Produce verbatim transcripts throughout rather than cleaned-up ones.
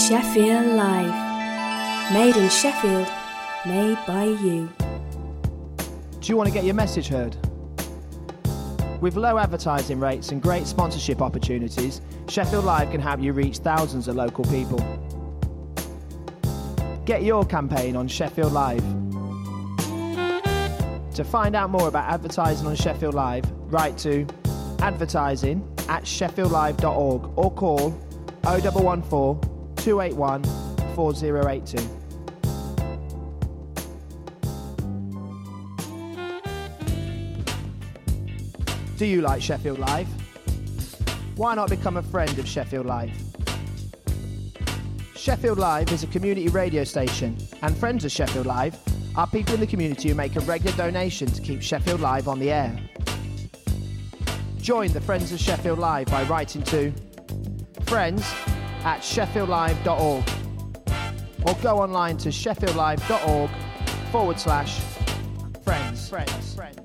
Sheffield Live. Made in Sheffield, made by you. Do you want to get your message heard? With low advertising rates and great sponsorship opportunities, Sheffield Live can help you reach thousands of local people. Get your campaign on Sheffield Live. To find out more about advertising on Sheffield Live, write to advertising at sheffield live dot org or call oh one one four, two eight one, four oh eight two. Do you like Sheffield Live? Why not become a friend of Sheffield Live? Sheffield Live is a community radio station, and friends of Sheffield Live are people in the community who make a regular donation to keep Sheffield Live on the air. Join the Friends of Sheffield Live by writing to friends at sheffield live dot org or go online to sheffield live dot org forward slash friends. Friends. Friends.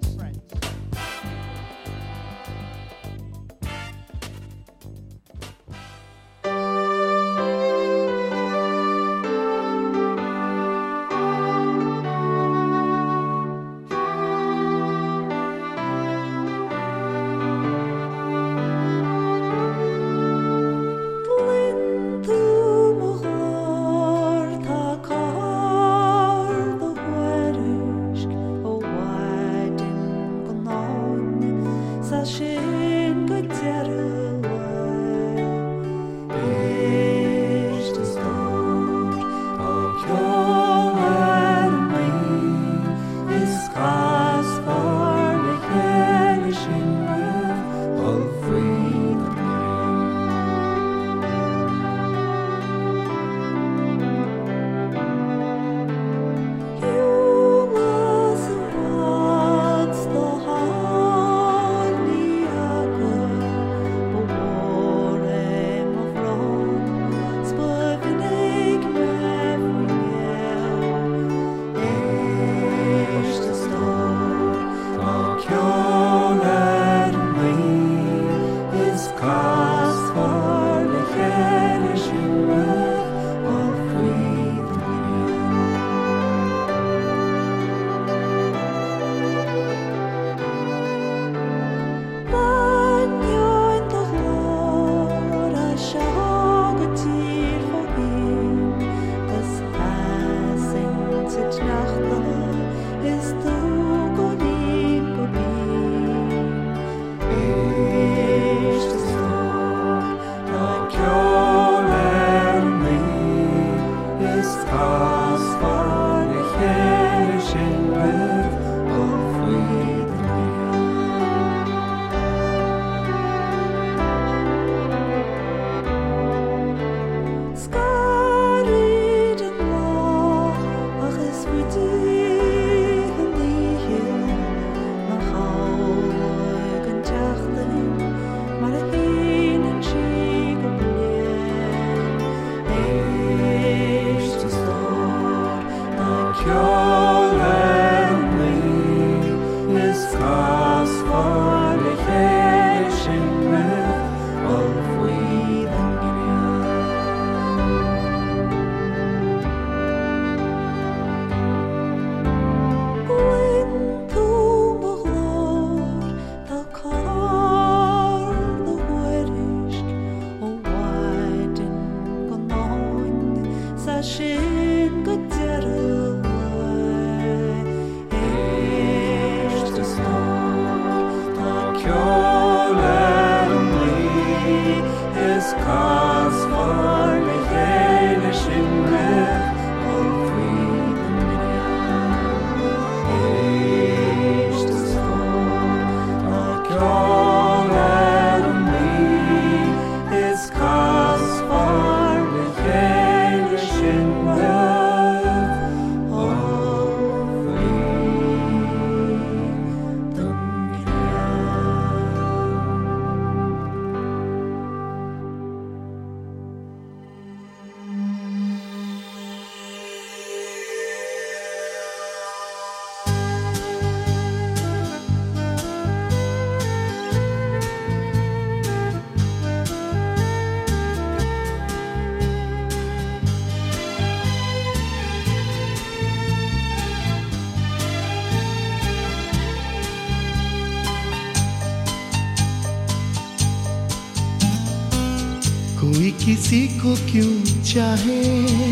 कोई किसी को क्यों चाहे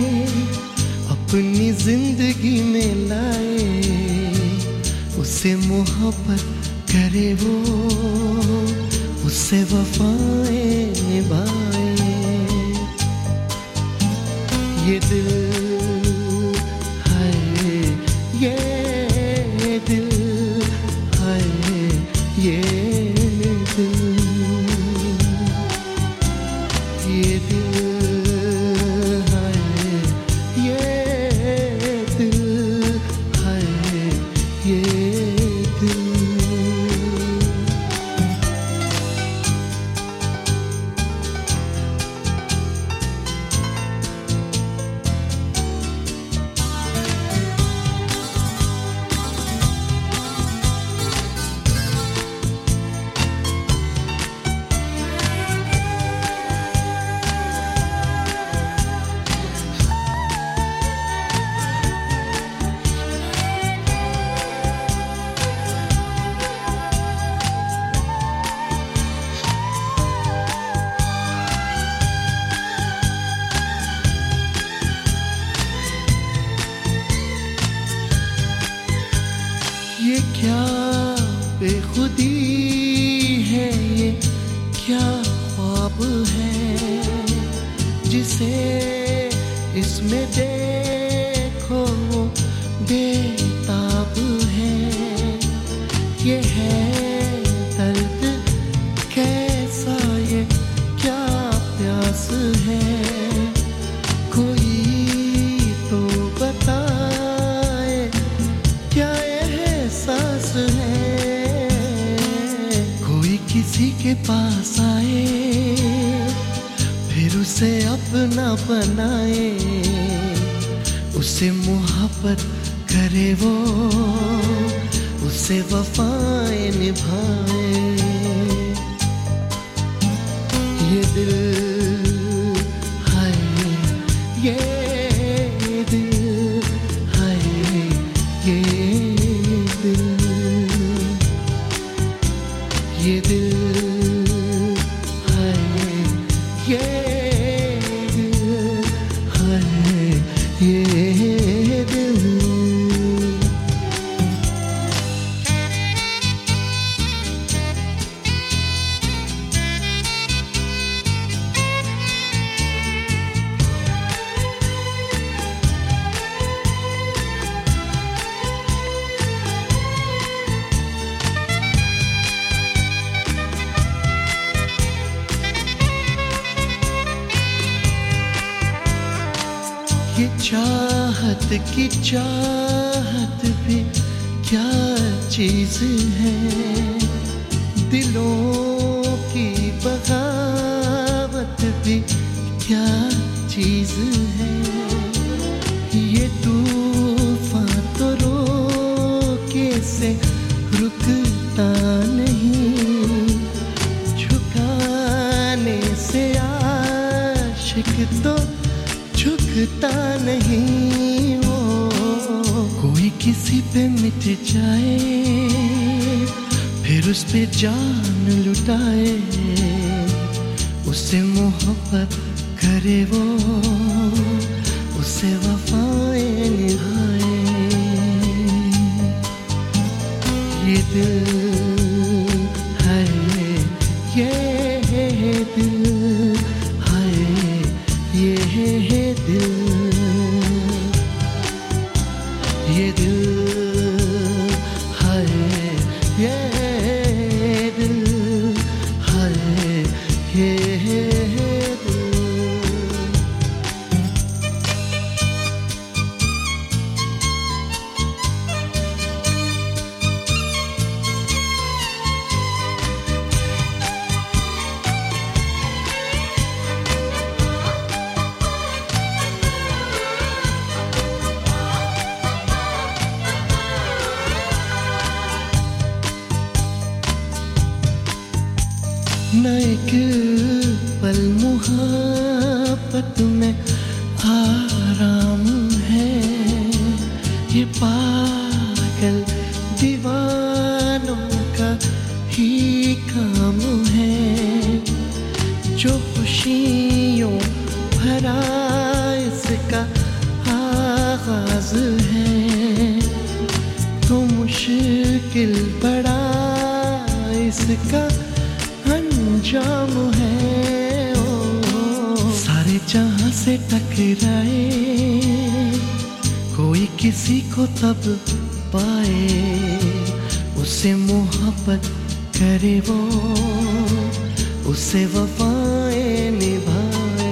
अपनी जिंदगी में लाए, उससे मोहब्बत करे वो, उससे वफाएं निभाए। ये दिल है, ये दिल है, ये दिल, ये दिल है, ये दिल है, ये दिल। ये क्या बेखुदी है, ये क्या ख्वाब है, जिसे इसमें देखो वो बेताब है। ये है दर्द कैसा, ये क्या प्यास है, कोई तो बताए क्या एहसास है। कोई किसी के पास आए फिर उसे अपना बनाए, उससे मोहब्बत करे वो, उससे वफाएं निभाए। ये दिल है, ये दिल है, ये दिल, ये दिल है, ये दिल है, ये दिल। ये चाहत की चाहत भी क्या चीज है, दिलों की बगावत भी क्या चीज है। ये तूफान तो रोके से रुकता नहीं, झुकाने से आशिक तो झुकता नहीं। वो कोई किसी पे मिट जाए फिर उस पे जान लुटाए, उससे मोहब्बत करे वो, उससे वफाएं निभाए। ये दिल है, ये दिल है, ये दिल, ये दिल है, ये दिल है, ये दिल। न एक पल मुहब्बत में आराम है, ये पागल दीवानों का ही काम है। जो खुशी भरा इसका आगाज है तो मुश्किल बड़ा इसका अंजाम है ओ सारे जहां से टकराए कोई किसी को तब पाए उसे मोहब्बत करे वो उसे वफाएं निभाए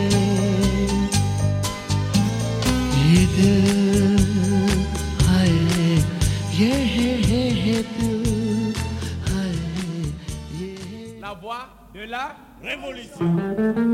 ये दिल हाय ये है है है दिल हाय ये la voix de la révolution.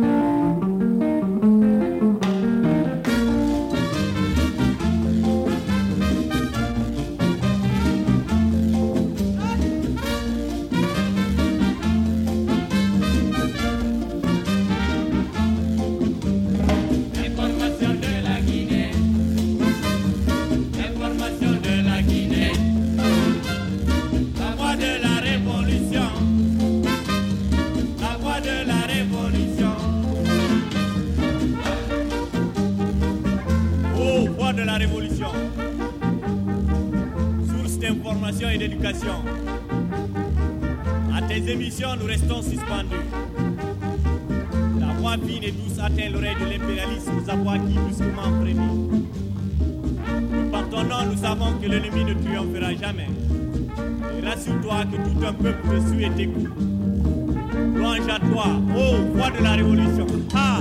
Et d'éducation. À tes émissions, nous restons suspendus. La voix fine et douce atteint l'oreille de l'impérialisme, nous avons acquis brusquement prémis. Par ton nom, nous savons que l'ennemi ne triomphera jamais. Et rassure-toi que tout un peuple te suit et t'écoute. Louange à toi, ô voix de la révolution. Ah!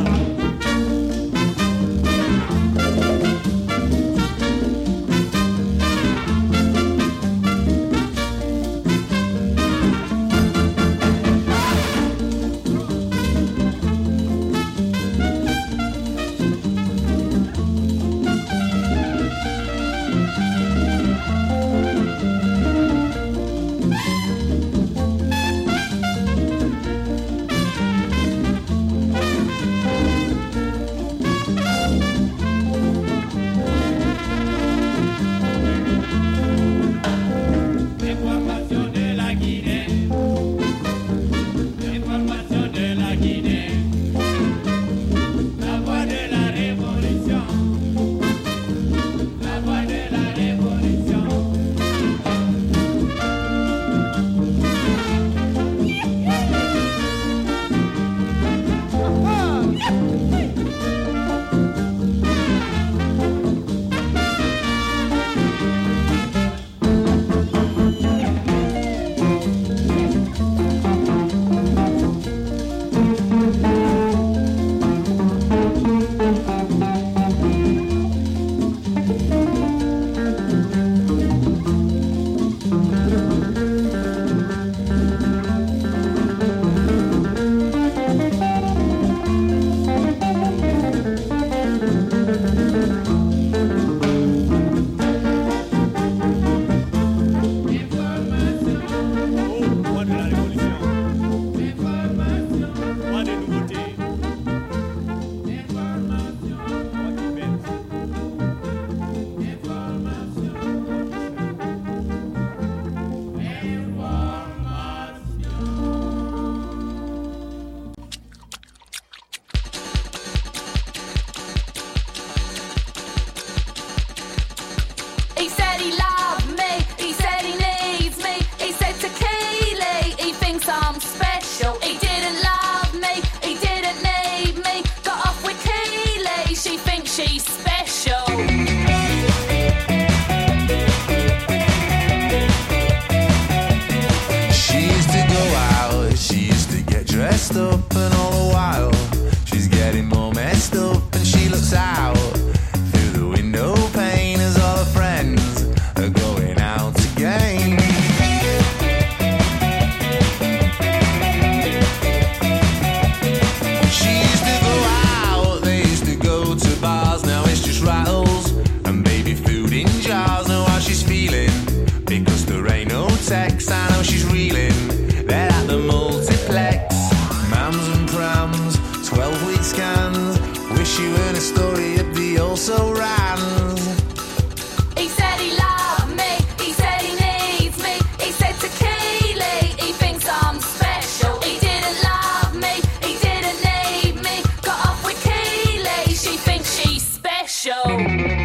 special.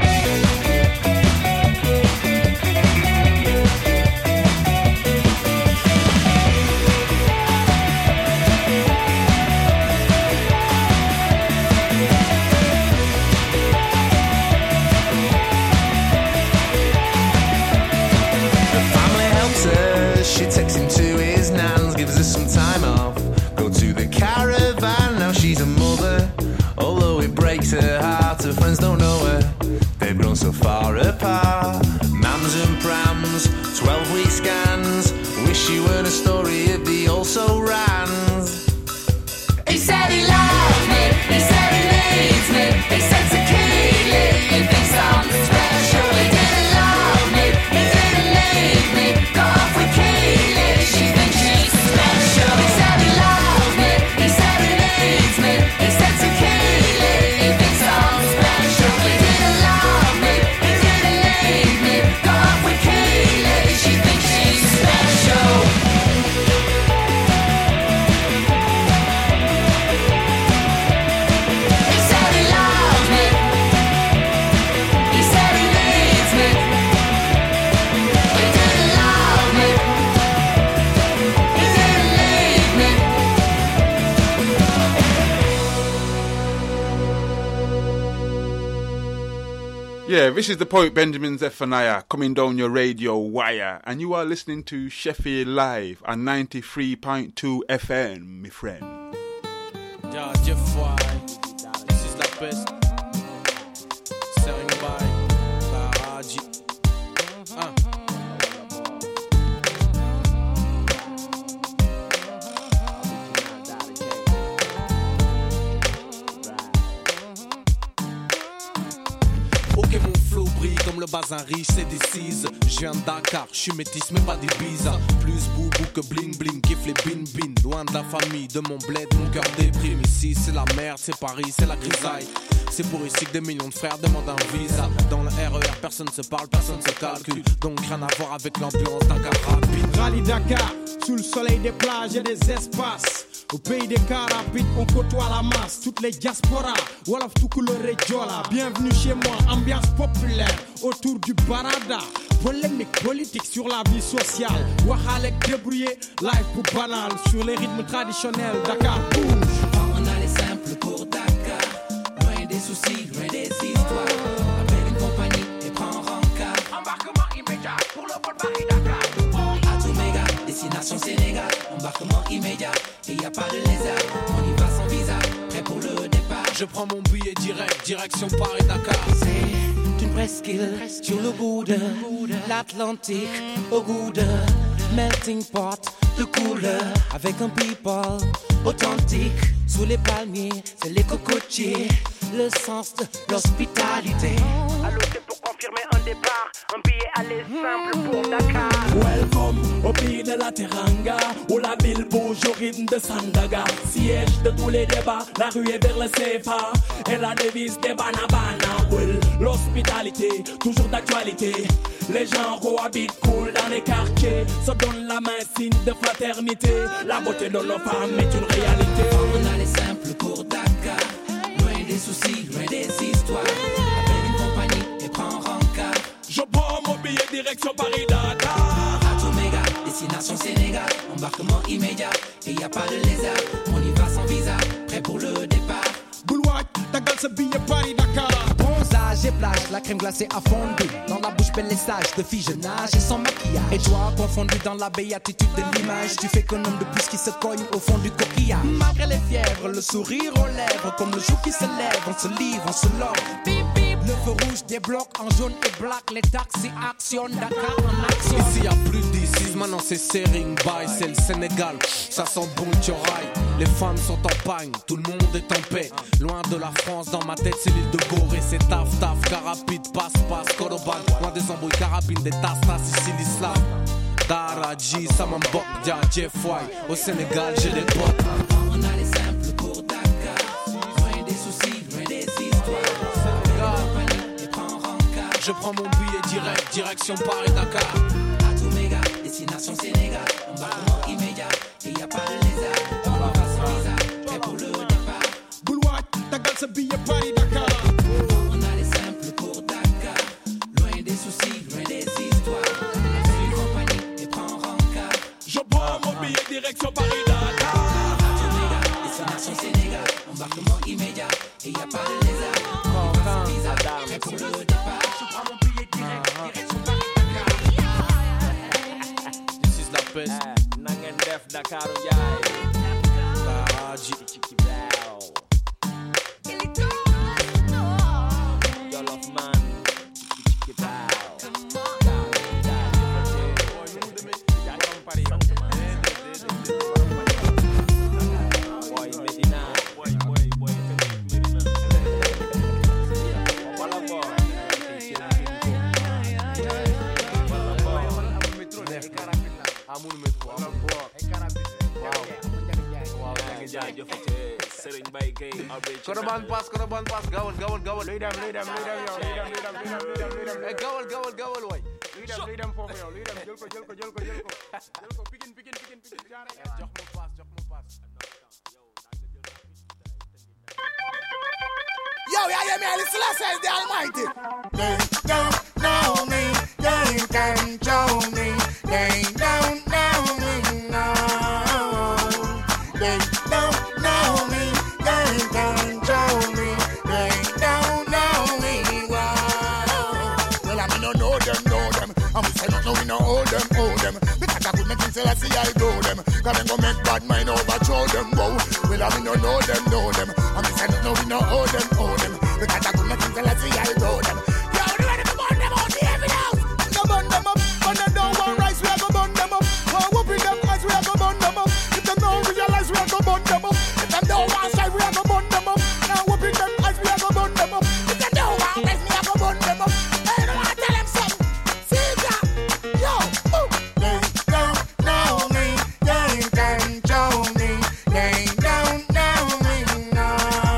She takes him to his nan's, gives her some time off. Go to the caravan, now she's a mother. Although it breaks her heart, her friends don't know her. They've grown so far apart. Mams and prams, twelve week scans. Wish you weren't a story of the also rans. He said he loves me, he said he needs me. He said to Keely, he thinks I'm special. He didn't love me, he didn't leave me. Got off with Keely, she thinks she's special. He said he loves me, he said he needs me. He said to Keely, he thinks I'm special. He didn't love me, he didn't leave me. Got off with Keely, she thinks she's special. Yeah, this is the poet Benjamin Zephaniah coming down your radio wire, and you are listening to Sheffield Live on ninety-three point two F M, my friend. Yeah, Jeff White, this is la peste. Sang by Baraji. Ah. Ok, mon flow brille comme le bazin riche, c'est des cises. Je viens de Dakar, je suis métis mais pas des bises. Plus boubou que bling bling, kiffe les bin bin. Loin de la famille, de mon bled, mon cœur déprime. Ici c'est la merde, c'est Paris, c'est la grisaille. C'est pour ici que des millions de frères demandent un visa. Dans le R E R, personne se parle, personne se calcule. Donc rien à voir avec l'ambiance Dakar rapide. Rallye Dakar, sous le soleil des plages et des espaces. Au pays des cars rapides, on côtoie la masse. Toutes les diasporas, Wolof tout couleur et Jola. Bienvenue chez moi, ambiance populaire autour du barada. Polémique politique sur la vie sociale. Wahalek débrouillé, live pour banal. Sur les rythmes traditionnels, Dakar bouge. On a les simples pour Dakar. Loin des soucis, loin des histoires. Appelle une compagnie et prends rencard. Embarquement immédiat pour le vol Paris-Dakar. À tout méga, destination Sénégal. Embarquement immédiat, et y a pas de lézard. On y va sans visa, prêt pour le départ. Je prends mon billet direct, direction Paris-Dakar. C'est une presqu'île sur le bout de l'Atlantique. Au goût de melting pot de couleur. Avec un people authentique. Sous les palmiers, c'est les cocotiers. Le sens de l'hospitalité. Allô, c'est pour confirmer un départ. Un billet aller simple pour Dakar. Welcome au pays de la Teranga, où la ville bouge au rythme de Sandaga. Siège de tous les débats, la rue est vers le C F A. Et la devise des Banabana. Well, l'hospitalité, toujours d'actualité. Les gens cohabitent cool dans les quartiers. Se donnent la main, signe de fraternité. La beauté de nos femmes est une réalité. On a les simples pour Dakar. Loin des soucis, loin des histoires. Appelle une compagnie et prends rencard. Je prends mon billet direction Paris-Dakar. À tout méga, destination Sénégal. Embarquement immédiat, et y a pas de lézard. On y va sans visa, prêt pour le départ. Boulois, ta gueule ce billet Paris-Dakar. Bronzage et plage, la crème glacée a fondu. Dans la bouche belle et sage, de fille je nage et sans maquillage. Et toi, confondu dans la béatitude de l'image. Tu fais qu'un homme de plus qui se cogne au fond du coquillage. Malgré les fièvres, le sourire aux lèvres. Comme le jour qui se lève, on se livre, on se love. Bip bip, le feu rouge débloque en jaune et black. Les taxis actionnent, Dakar en action. Ici y'a plus d'ici, maintenant c'est Sering Bay, c'est le Sénégal, ça sent bon tiorail. Les femmes sont en pagne, tout le monde est en paix. Loin de la France, dans ma tête c'est l'île de Gorée. C'est taf taf, carapide, passe passe, Koroban. Loin des embrouilles, carabines, des tas tas, ici l'islam. Daraji, Samambok, Dia, Jeff White. Au Sénégal j'ai des potes. On a les simples pour Dakar. Loin des soucis, loin des histoires. Et prends rencard. Je prends mon billet direct, direction Paris-Dakar. À tout méga, destination Sénégal. Embarquement immédiat, et y a pas de lézard. On y va sans visa, prêt pour le départ. Boulois, ta gueule ce billet Paris-Dakar. On a les simples Dakar Ndiaye. Baji. Chiki Brow. Jollof man. Chiki Brow. Boy Medina. Boy, boy, boy. Wala boy. Amul metro, amul bloc. Waaw. Waaw, nga jaajëfate Serigne Baye Gueye Abbé. Koroban pass, koroban pass, gawal, gawal, gawal. Luy dem, luy dem, luy dem yow, luy dem, luy dem, luy dem, luy dem, luy dem. Eh, gawal, gawal, gawal way. Luy dem, luy dem foofu yow, luy dem, jël ko, jël ko, jël ko, jël ko. Jël ko, pikin, pikin, pikin, pikin. Jox mu pass, jox mu pass. Yo, yeah, yeah, me, Ali Selassie is the Almighty. They don't know me, they can't show me. They don't know me, no. They don't know me, they can't show me. They don't know me, wow. Well, I mean, no know them, know them. I'm saying, no, we no hold them, hold them. Because I could make things I see I go them. Cause them go make bad mind overthrow them, wow. Well, I mean, no know them, know them. I'm saying, no, we no hold them, hold them. Because I could make things I see I go them. Yo, you ready to burn them out the heavy house? No burn them up, burn them down one rise, we are gonna burn them up. Oh, whooping them eyes, we are gonna burn them up. If them don't realize, we are gonna burn them up. If them don't want side, we are gonna burn them up. Now whooping them eyes, we are gonna burn them up. If them don't want rise, we are gonna burn them up. Hey, you don't want to tell them something. See that? Yo, ooh. They don't know me, they can't show me. They don't know me, no.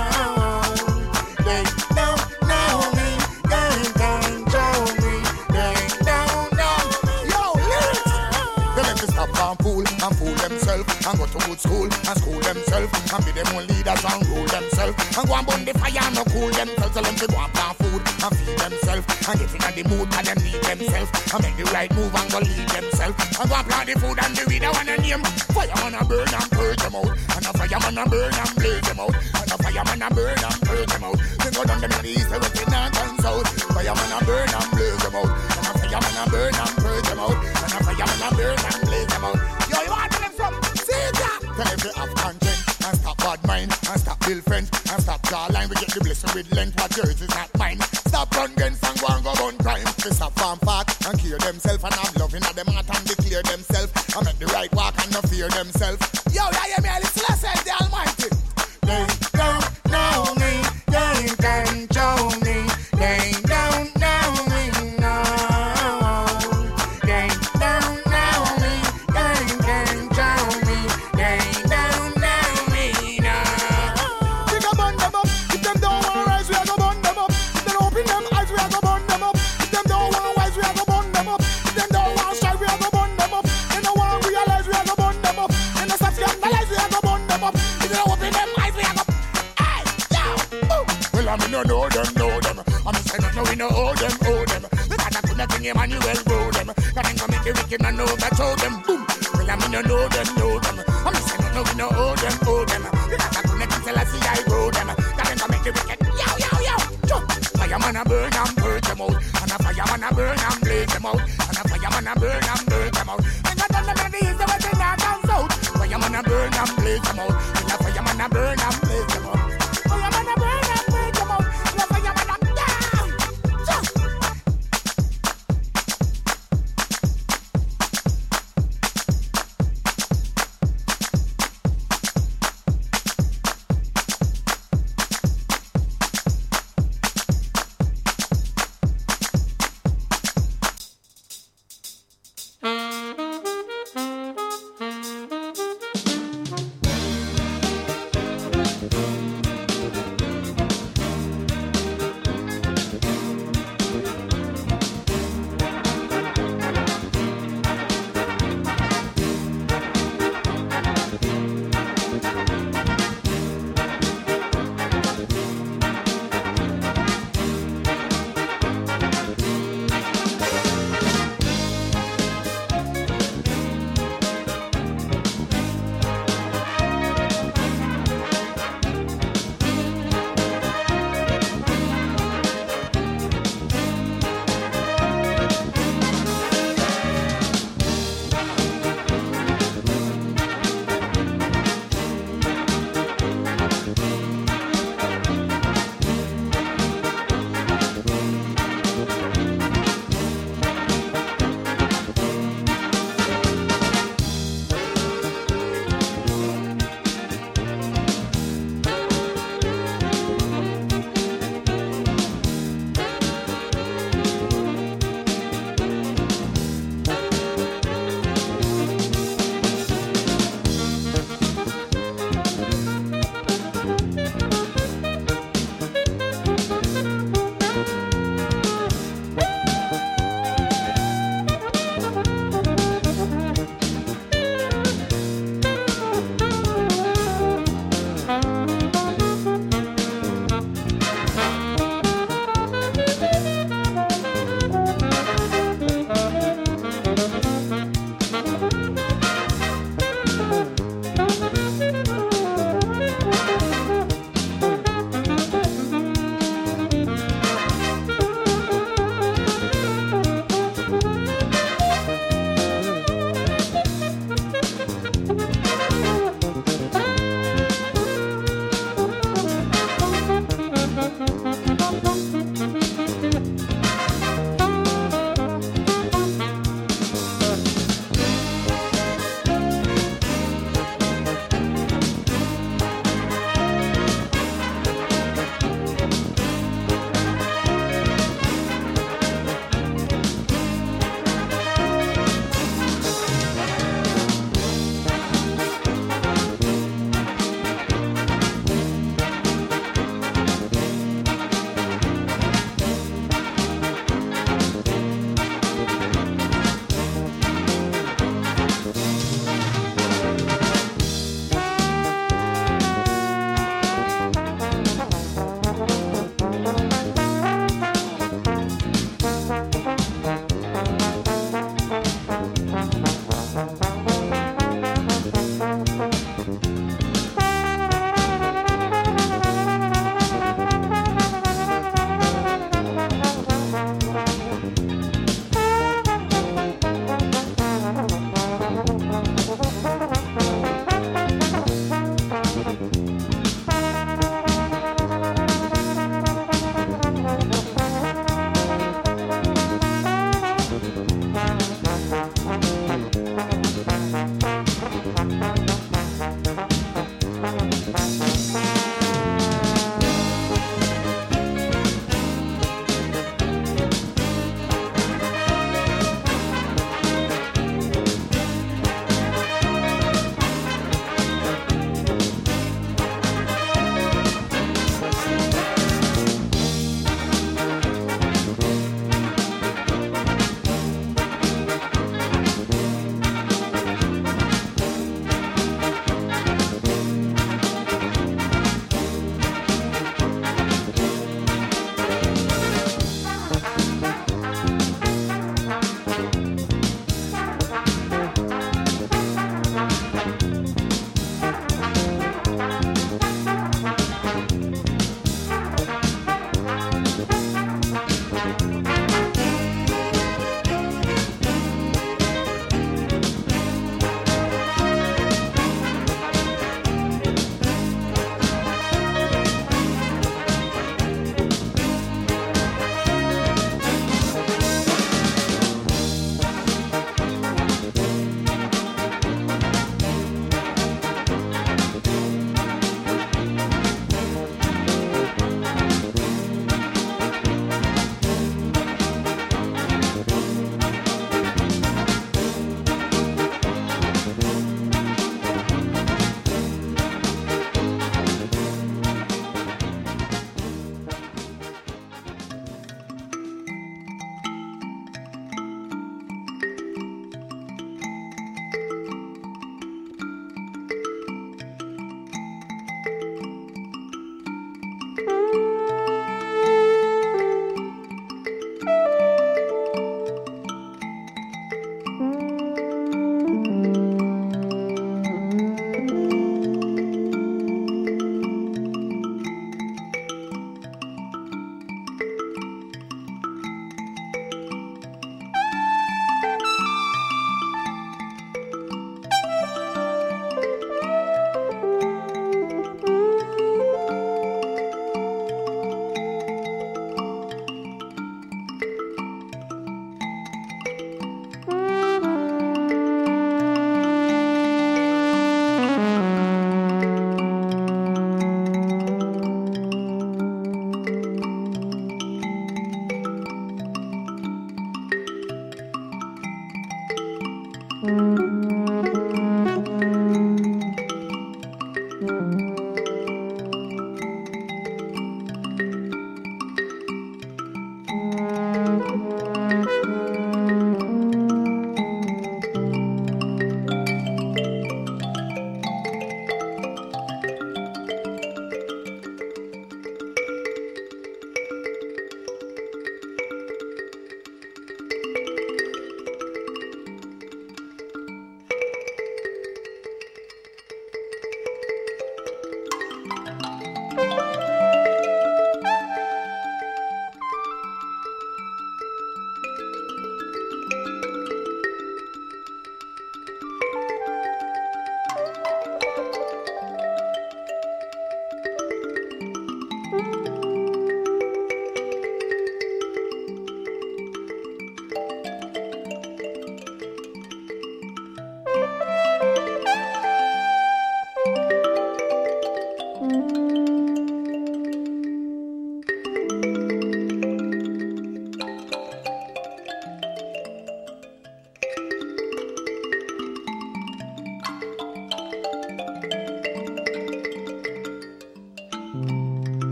They don't know me, they can't show me. They don't know me. Yo, lyrics. They let me stop and fool and fool themselves and go to good school and school themselves and be them own leaders and rule themselves and go and burn the fire and no cool themselves. Tell them to go and plant food and feed themselves and get in the mood and them need themselves and make the right move and go lead themselves and go and plant the food and the weed I wanna name. Fireman a burn and purge them out and a fireman a burn and blaze them out and a fireman a burn and purge them out. They go down them in the east, the west, the north and south. Fireman a burn and blaze them out and a fireman a burn and purge them out and a fireman a burn and blaze them out. Yo, you want to them from? See that? Tell every have content and stop bad mind and stop build friends and stop jawline. We get the blessing with length, what yours is not mine. Stop run guns and go and go on crime. They stop farm fat and kill themselves and have loving at them heart and declare themselves and make the right walk and no fear themselves. Yo, yeah, yeah, me, Ali Selassie, the Almighty. They don't know me, they can't show me. They don't know me, no. They don't know me, they can't show me. They don't know me, no. We go burn them up. If them don't want rise, we are gonna burn them up. If they don't open them eyes, we are gonna burn them up. If them don't want wise, we are gonna burn them up. If them don't want shy, we are gonna burn them up. They don't want realize, we are gonna burn them up. They don't stop scandalize, we are gonna burn them up. If they don't open them eyes, we are gonna. Hey, yo, ooh. Well, I mean, no know them, know them. I'm saying, no, we know all them, all them. Because I could not think Emmanuel grow them. Cause then come make the wicked man know that show them. Boom. Well, I mean, no know them, know them. I'm saying, no, we know all them, all them. Because I could not think Selassie I grow them. Cause then come make the wicked. Yo, yo, yo. Fireman a burn and burn them out. And a fireman a burn and blaze them out. And a fireman a burn and burn them out. And I tell them that the east, the west, the north and south. Fireman a burn and blaze them out. And a fireman a burn and blaze them out. Fireman a burn and blaze them out. And a fireman a down.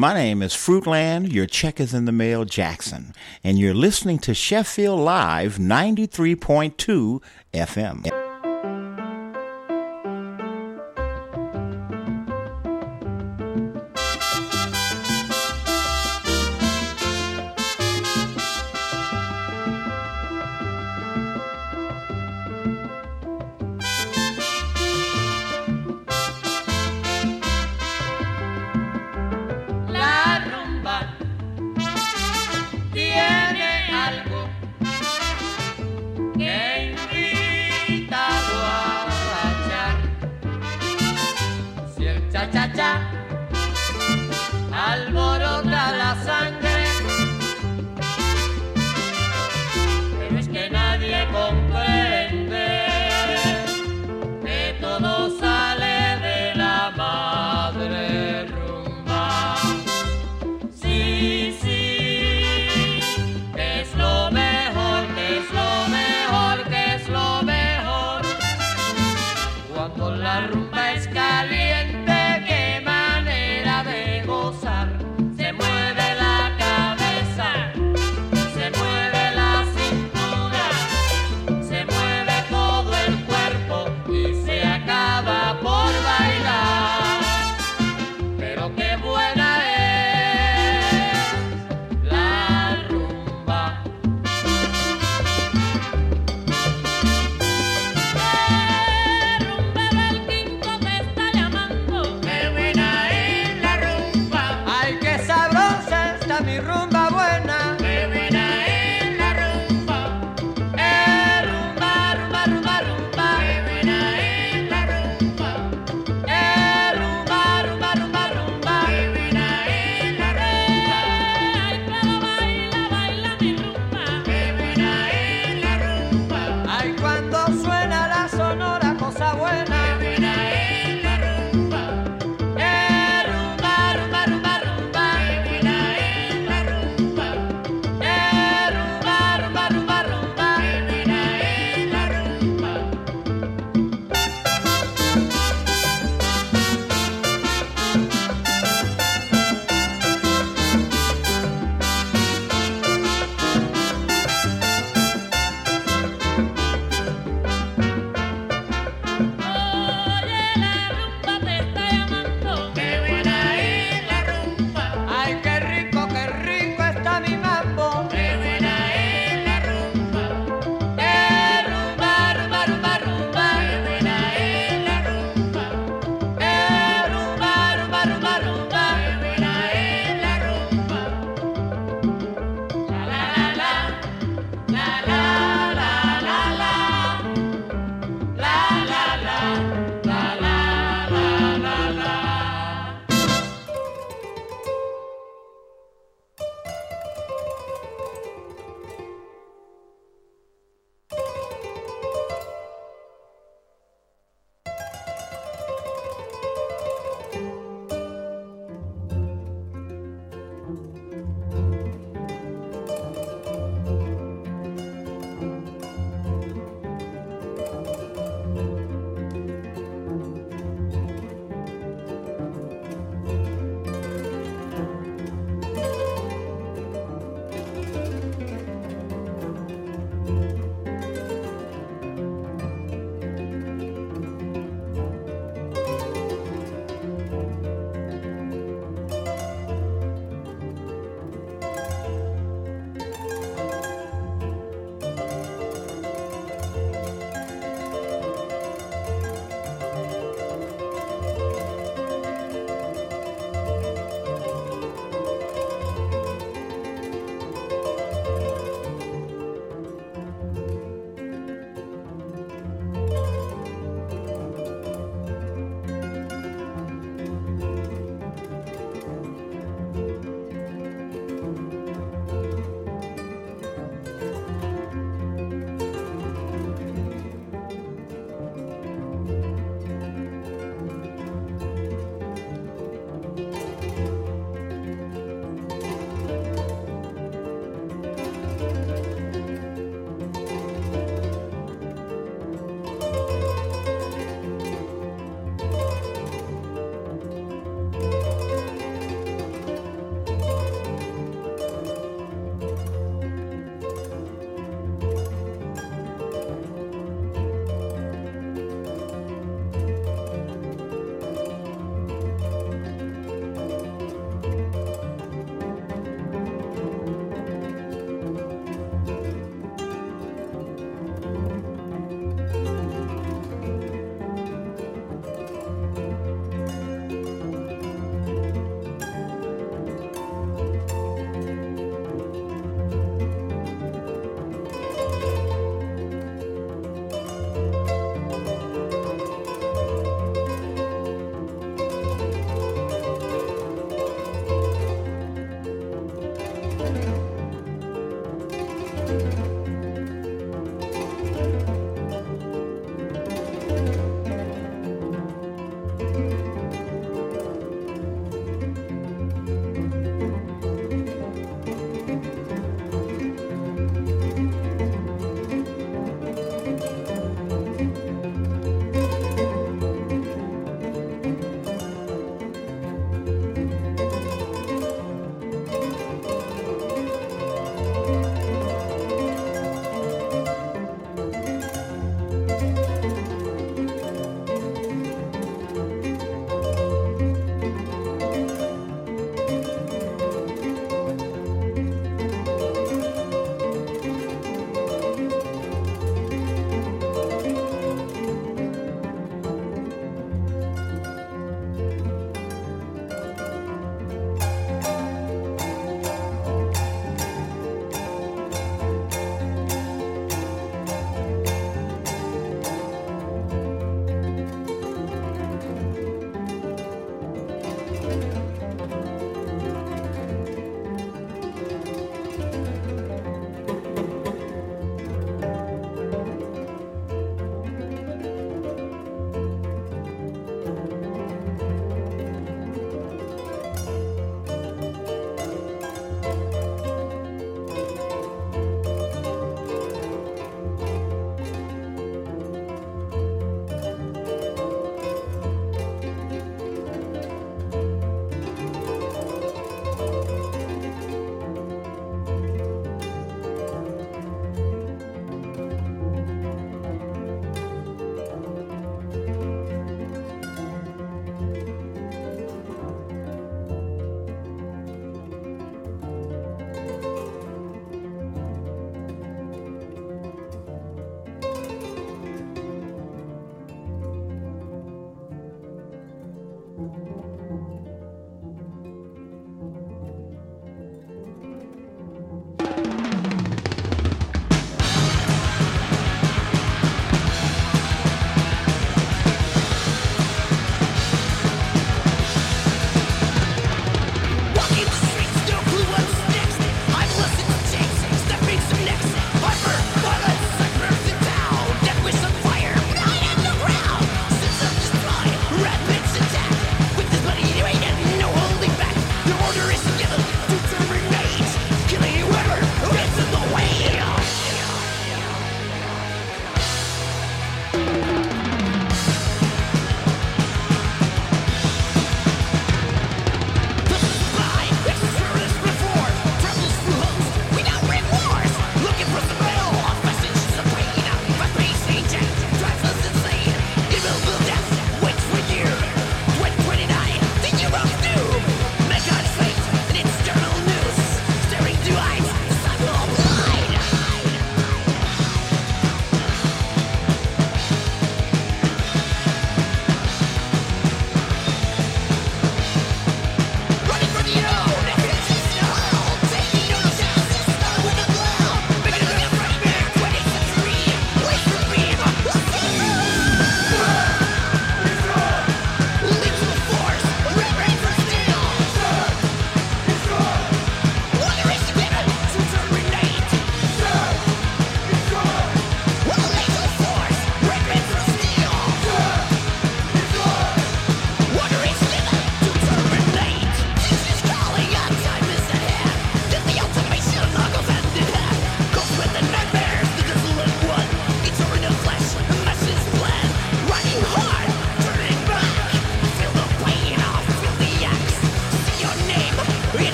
My name is Fruitland, your check is in the mail, Jackson, and you're listening to Sheffield Live ninety-three point two F M. Alborota la sangre, pero es que nadie comprende que todo sale de la madre rumba. Sí, sí, que es lo mejor, que es lo mejor, que es lo mejor. Cuando la rumba es caliente, quema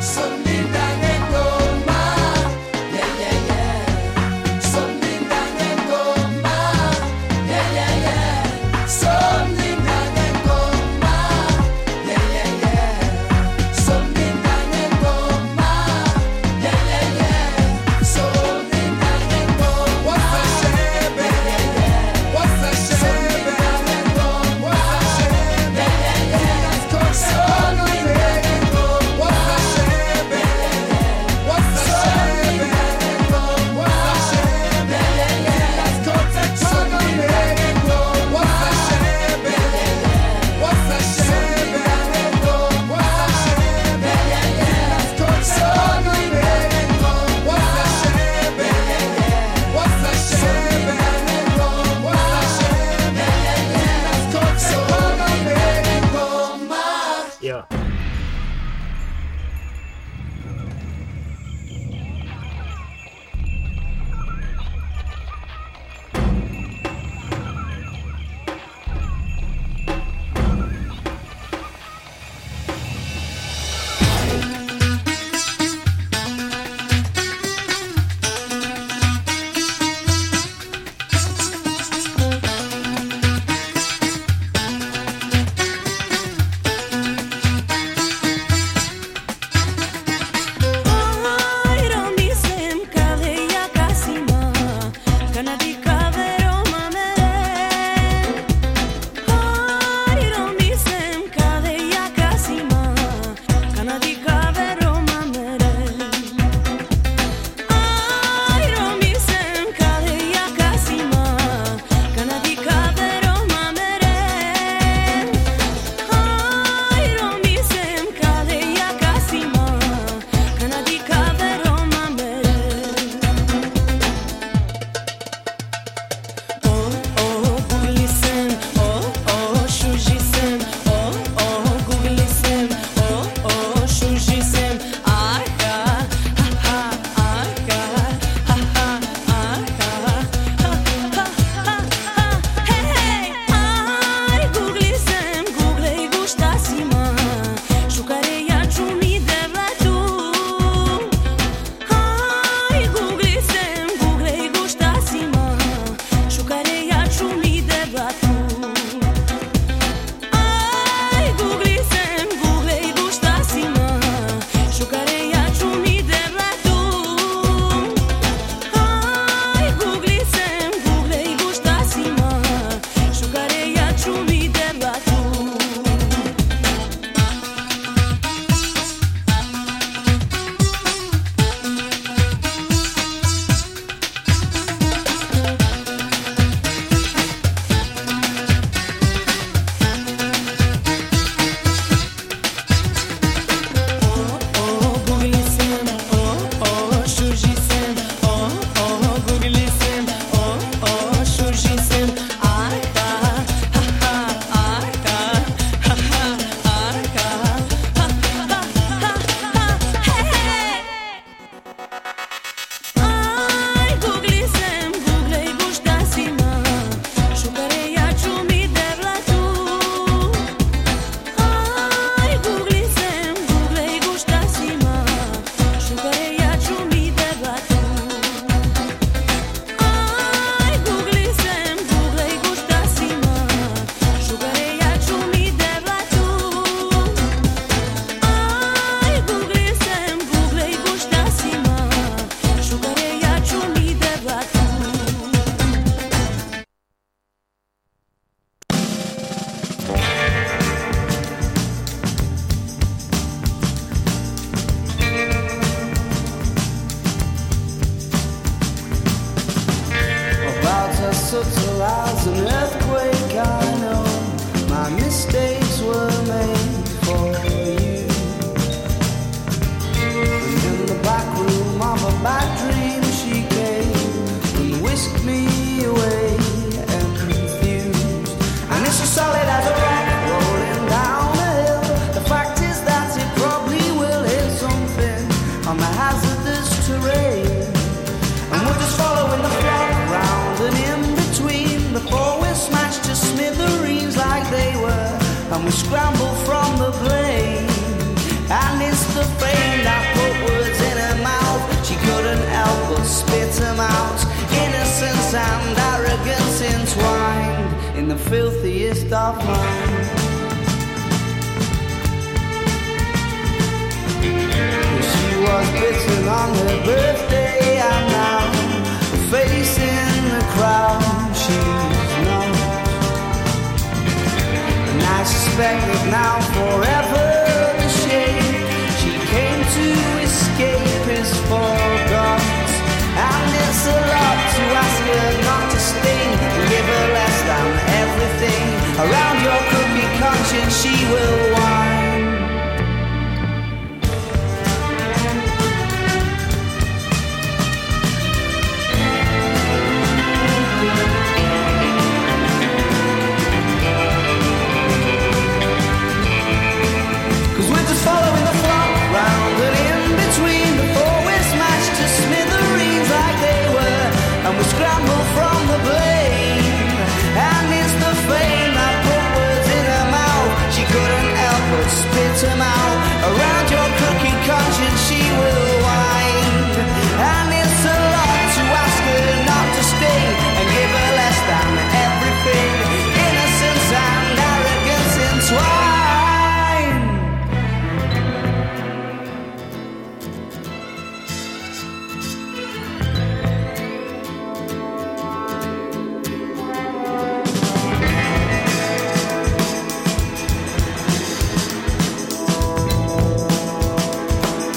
subtle as an earthquake. I know my mistakes were made for you. And in the back room of a bad dream, she came and whisked me away and confused. And it's as solid as a rock rolling down a hill. The fact is that it probably will hit something on the hazardous terrain. And we're just following the flock round and in between before we're smashed to smithereens like they were. And we scramble from the plane. And it's the fame that and arrogance entwined in the filthiest of minds. She was bitten on her birthday, and now the face in the crowd she's not. And I suspect that now forever the shade she came to escape